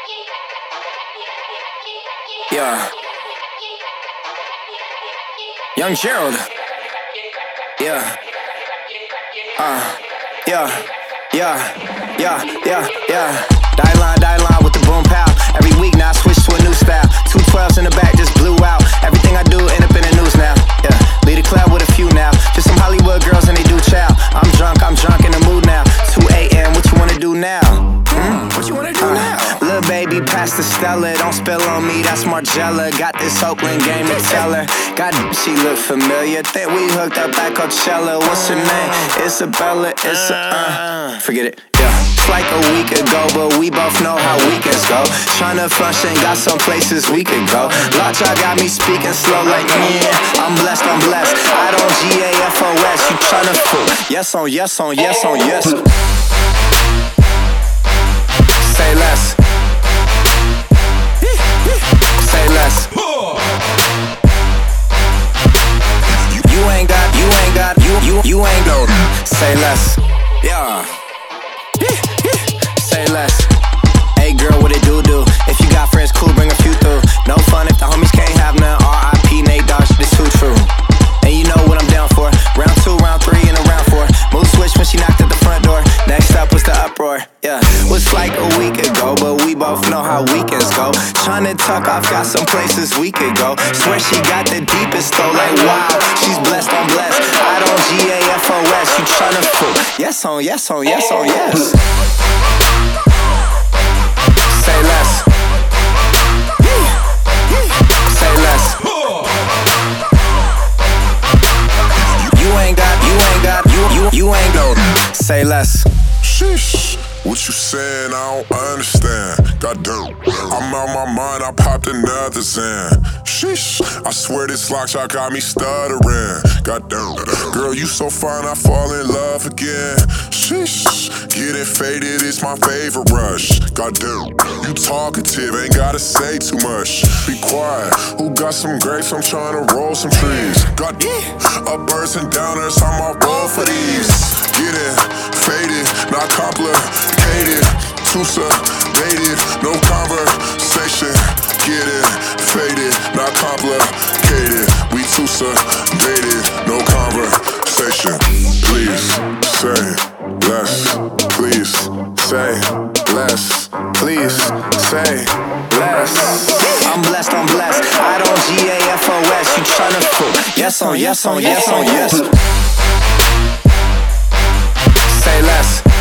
Yeah. Young Gerald. Yeah. Yeah. Die line with the boom pow. Every week now I switch to a new style. 212s in the back just blew out. Everything I do end up in the news now. Yeah. Lead a club with a few now. Just some Hollywood girls and they do chow. I'm drunk in the mood now. 2 a.m. What you wanna do now? What you wanna do now? Lil' baby, pass the Stella. Don't spill on me, that's Margella. Got this Oakland game to tell her. God, she look familiar. Think we hooked up at Coachella. What's her name? Isabella. Forget it. Yeah. It's like a week ago, but we both know how weekends go. Tryna function, got some places we could go. Lockjaw got me speaking slow like, yeah, I'm blessed. I don't GAFOS, you tryna fool. Yes on yes. Say less. Say less. You ain't got. Say less. Yeah. Say less. Hey girl, what it do? If you got friends, cool, bring a few through. No fun if the homies can't have none. R.I.P. Nate Dogg, shit is too true. And you know what I'm down for. Round 2, round 3, and a round 4. Mood switch when she knocked at the front door. Next up was the uproar. Yeah, was like a week ago, but we both know how weekends go. Tryna tuck off, got some places we could go. Swear she got the deepest though, like wow, she's blessed, I'm blessed. I don't GAFOS, you tryna fool. Yes on yes. Say less. Say less. You ain't got. Say less. Sheesh. What you saying? I don't understand. Goddamn, I'm out my mind. I popped another Zan. Sheesh. I swear this lockjaw got me stuttering. Goddamn, girl, you so fine, I fall in love again. Sheesh. Getting faded is my favorite rush. Goddamn, you talkative, ain't gotta say too much. Be quiet. Who got some grapes? I'm trying to roll some trees. Goddamn, uppers and downers, I'm all roll for these. Getting faded, not complicated. Too sedated, no conversation. Getting faded, not complicated. We too sedated, no conversation. Please say less. Please say less. Please say less. I'm blessed. I don't GAFOS, you tryna fool. Yes on yes. Say less.